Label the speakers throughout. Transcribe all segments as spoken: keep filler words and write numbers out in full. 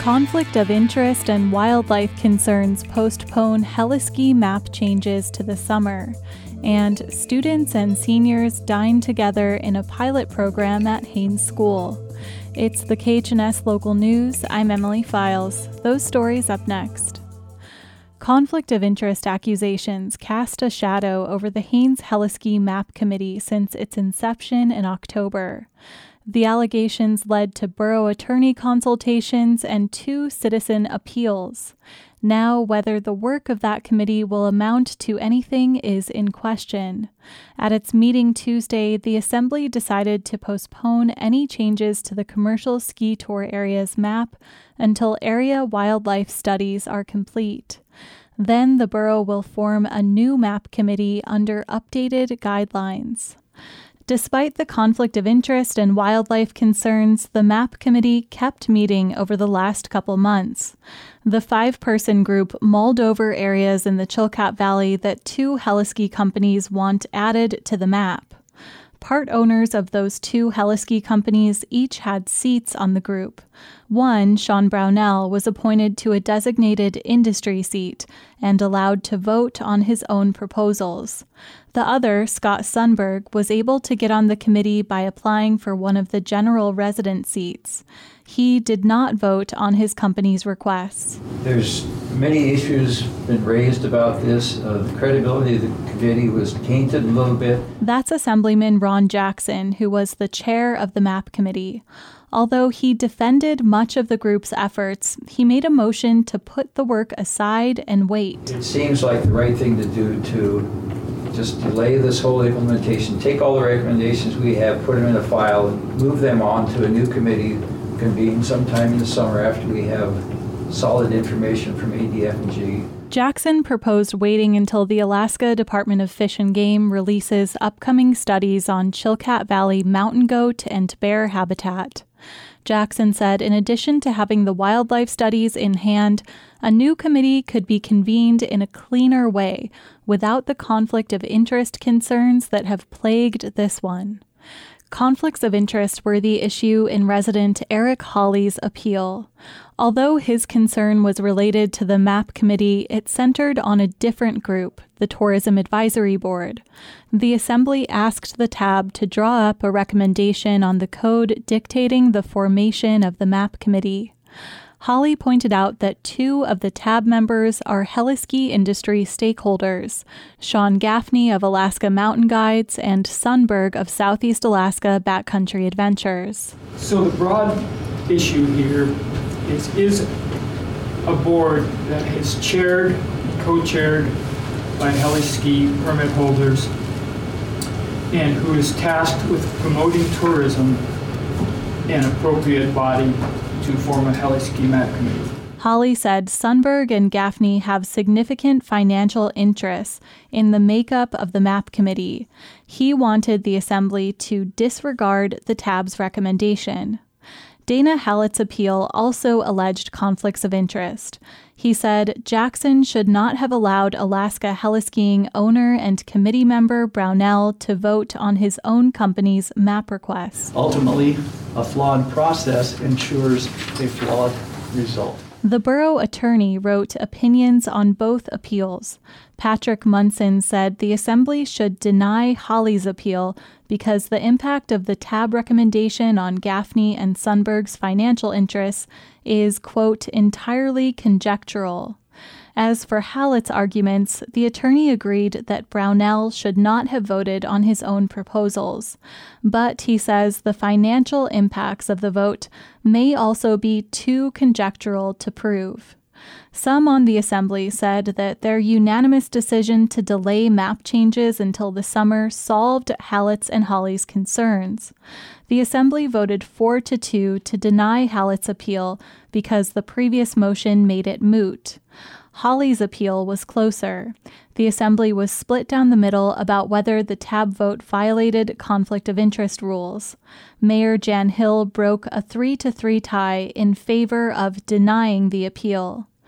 Speaker 1: Conflict of interest and wildlife concerns postpone Heliski map changes to the summer, and students and seniors dine together in a pilot program at Haines School. It's the K H N S Local News. I'm Emily Files. Those stories up next. Conflict of interest accusations cast a shadow over the Haines Heliski Map Committee since its inception in October. The allegations led to borough attorney consultations and two citizen appeals. Now, whether the work of that committee will amount to anything is in question. At its meeting Tuesday, the Assembly decided to postpone any changes to the commercial ski tour area's map until area wildlife studies are complete. Then the borough will form a new map committee under updated guidelines. Despite the conflict of interest and wildlife concerns, the MAP committee kept meeting over the last couple months. The five-person group mulled over areas in the Chilkat Valley that two Heliski companies want added to the map. Part owners of those two Heliski companies each had seats on the group. One, Sean Brownell, was appointed to a designated industry seat and allowed to vote on his own proposals. The other, Scott Sundberg, was able to get on the committee by applying for one of the general resident seats. He did not vote on his company's requests.
Speaker 2: There's many issues been raised about this. Uh, the credibility of the committee was tainted a little bit.
Speaker 1: That's Assemblyman Ron Jackson, who was the chair of the MAP committee. Although he defended much of the group's efforts, he made a motion to put the work aside and wait.
Speaker 2: It seems like the right thing to do to just delay this whole implementation, take all the recommendations we have, put them in a file, and move them on to a new committee, convene sometime in the summer after we have solid information from A D F and G.
Speaker 1: Jackson proposed waiting until the Alaska Department of Fish and Game releases upcoming studies on Chilkat Valley mountain goat and bear habitat. Jackson said in addition to having the wildlife studies in hand, a new committee could be convened in a cleaner way without the conflict of interest concerns that have plagued this one. Conflicts of interest were the issue in resident Eric Hawley's appeal. Although his concern was related to the MAP committee, it centered on a different group, the Tourism Advisory Board. The Assembly asked the T A B to draw up a recommendation on the code dictating the formation of the MAP committee. Hawley pointed out that two of the T A B members are Heliski industry stakeholders, Sean Gaffney of Alaska Mountain Guides and Sundberg of Southeast Alaska Backcountry Adventures.
Speaker 3: So the broad issue here is, is a board that is chaired, co-chaired by Heliski permit holders and who is tasked with promoting tourism, an appropriate body to form a Heliski Map Committee.
Speaker 1: Hawley said Sundberg and Gaffney have significant financial interests in the makeup of the MAP Committee. He wanted the Assembly to disregard the T A B's recommendation. Dana Hallett's appeal also alleged conflicts of interest. He said Jackson should not have allowed Alaska Heliskiing owner and committee member Brownell to vote on his own company's map requests.
Speaker 4: Ultimately, a flawed process ensures a flawed result.
Speaker 1: The borough attorney wrote opinions on both appeals. Patrick Munson said the Assembly should deny Hawley's appeal because the impact of the T A B recommendation on Gaffney and Sundberg's financial interests is, quote, entirely conjectural. As for Hallett's arguments, the attorney agreed that Brownell should not have voted on his own proposals. But he says the financial impacts of the vote may also be too conjectural to prove. Some on the Assembly said that their unanimous decision to delay map changes until the summer solved Hallett's and Hawley's concerns. The Assembly voted four to two to deny Hallett's appeal because the previous motion made it moot. Hawley's appeal was closer. The Assembly was split down the middle about whether the T A B vote violated conflict of interest rules. Mayor Jan Hill broke a three to three tie in favor of denying the appeal.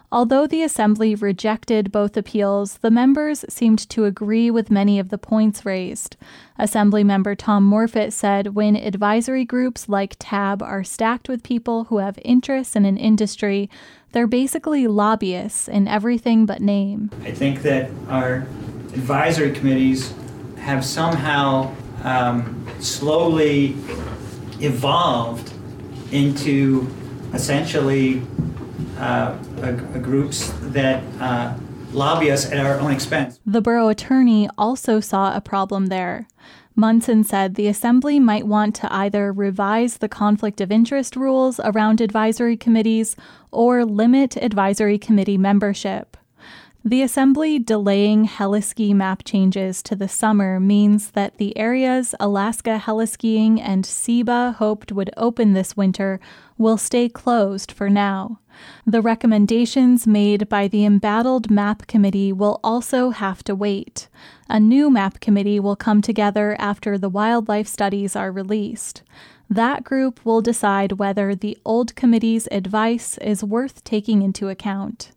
Speaker 1: Although the Assembly rejected both appeals, the members seemed to agree with many of the points raised. Assemblymember Tom Morfitt said when advisory groups like T A B are stacked with people who have interests in an industry, they're basically lobbyists in everything but name.
Speaker 5: I think that our advisory committees have somehow um, slowly evolved into essentially uh, a, a groups that uh, lobby us at our own expense.
Speaker 1: The borough attorney also saw a problem there. Munson said the Assembly might want to either revise the conflict of interest rules around advisory committees or limit advisory committee membership. The Assembly delaying heliski map changes to the summer means that the areas Alaska heliskiing and SEBA hoped would open this winter will stay closed for now. The recommendations made by the embattled map committee will also have to wait. A new map committee will come together after the wildlife studies are released. That group will decide whether the old committee's advice is worth taking into account.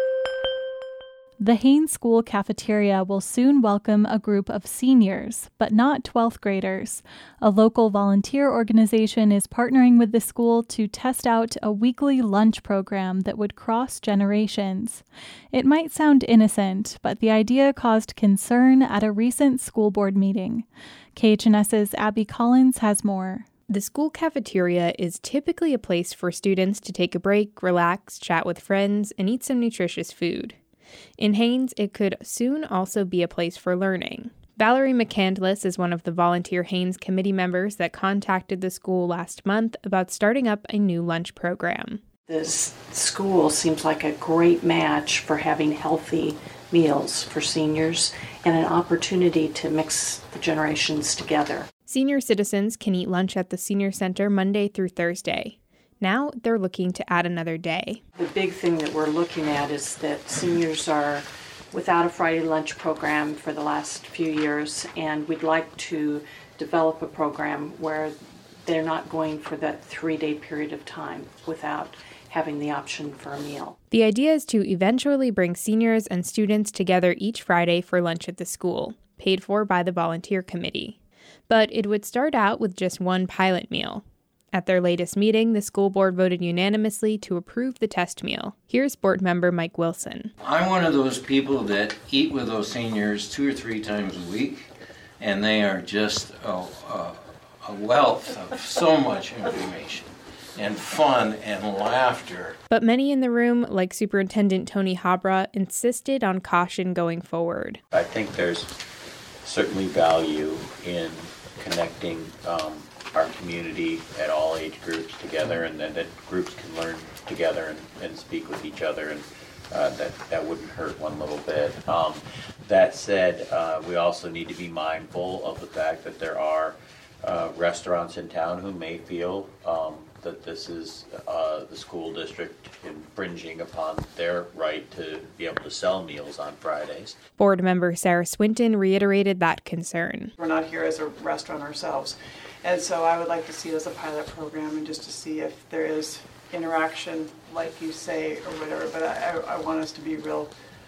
Speaker 1: The Haines School cafeteria will soon welcome a group of seniors, but not twelfth graders. A local volunteer organization is partnering with the school to test out a weekly lunch program that would cross generations. It might sound innocent, but the idea caused concern at a recent school board meeting. K H N S's Abby Collins has more.
Speaker 6: The school cafeteria is typically a place for students to take a break, relax, chat with friends, and eat some nutritious food. In Haines, it could soon also be a place for learning. Valerie McCandless is one of the volunteer Haines committee members that contacted the school last month about starting up a new lunch program.
Speaker 7: This school seems like a great match for having healthy meals for seniors and an opportunity to mix the generations together.
Speaker 6: Senior citizens can eat lunch at the Senior Center Monday through Thursday. Now they're looking to add another day.
Speaker 7: The big thing that we're looking at is that seniors are without a Friday lunch program for the last few years, and we'd like to develop a program where they're not going for that three-day period of time without having the option for a meal.
Speaker 6: The idea is to eventually bring seniors and students together each Friday for lunch at the school, paid for by the volunteer committee. But it would start out with just one pilot meal. At their latest meeting, the school board voted unanimously to approve the test meal. Here's board member Mike Wilson.
Speaker 8: I'm one of those people that eat with those seniors two or three times a week, and they are just a, a, a wealth of so much information and fun and laughter.
Speaker 6: But many in the room, like Superintendent Tony Habra, insisted on caution going forward.
Speaker 9: I think there's certainly value in connecting um, our community at all age groups together, and then that groups can learn together and, and speak with each other, and uh, that, that wouldn't hurt one little bit. Um, that said, uh, we also need to be mindful of the fact that there are uh, restaurants in town who may feel um, that this is uh, the school district infringing upon their right to be able to sell meals on Fridays.
Speaker 6: Board member Sarah Swinton reiterated that concern.
Speaker 10: We're not here as a restaurant ourselves. And so I would like to see it as a pilot program and just to see if there is interaction, like you say, or whatever. But I, I want us to be real.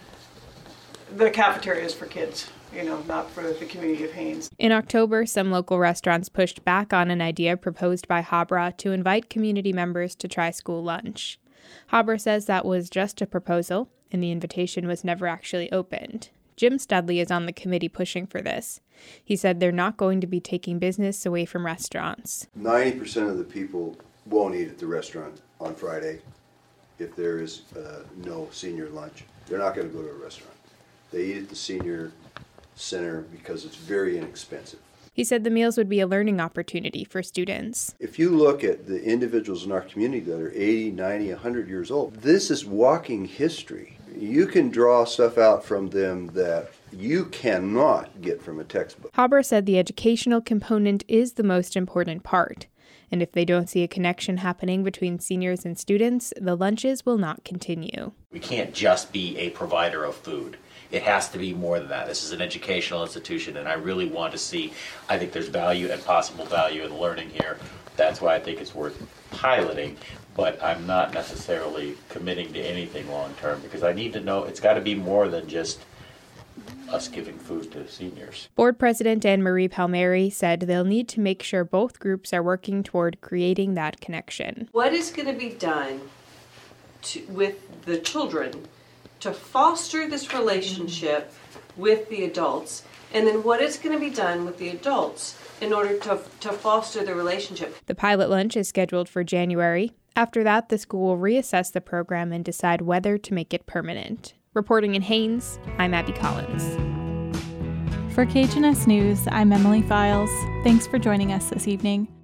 Speaker 10: The cafeteria is for kids, you know, not for the community of Haines.
Speaker 6: In October, some local restaurants pushed back on an idea proposed by Habra to invite community members to try school lunch. Habra says that was just a proposal, and the invitation was never actually opened. Jim Studley is on the committee pushing for this. He said they're not going to be taking business away from restaurants.
Speaker 11: ninety percent of the people won't eat at the restaurant on Friday if there is uh, no senior lunch. They're not going to go to a restaurant. They eat at the senior center because it's very inexpensive.
Speaker 6: He said the meals would be a learning opportunity for students.
Speaker 11: If you look at the individuals in our community that are eighty, ninety, one hundred years old, this is walking history. You can draw stuff out from them that you cannot get from a textbook.
Speaker 6: Habra said the educational component is the most important part, and if they don't see a connection happening between seniors and students, the lunches will not continue.
Speaker 9: We can't just be a provider of food. It has to be more than that. This is an educational institution, and I really want to see, I think there's value and possible value in learning here. That's why I think it's worth piloting. but I'm not necessarily committing to anything long-term because I need to know, it's got to be more than just us giving food to seniors.
Speaker 6: Board President Anne Marie Palmieri said they'll need to make sure both groups are working toward creating that connection.
Speaker 12: What is going to be done to, with the children to foster this relationship with the adults, and then what is going to be done with the adults in order to, to foster the relationship?
Speaker 6: The pilot lunch is scheduled for January. After that, the school will reassess the program and decide whether to make it permanent. Reporting in Haines, I'm Abby Collins.
Speaker 1: For K H N S News, I'm Emily Files. Thanks for joining us this evening.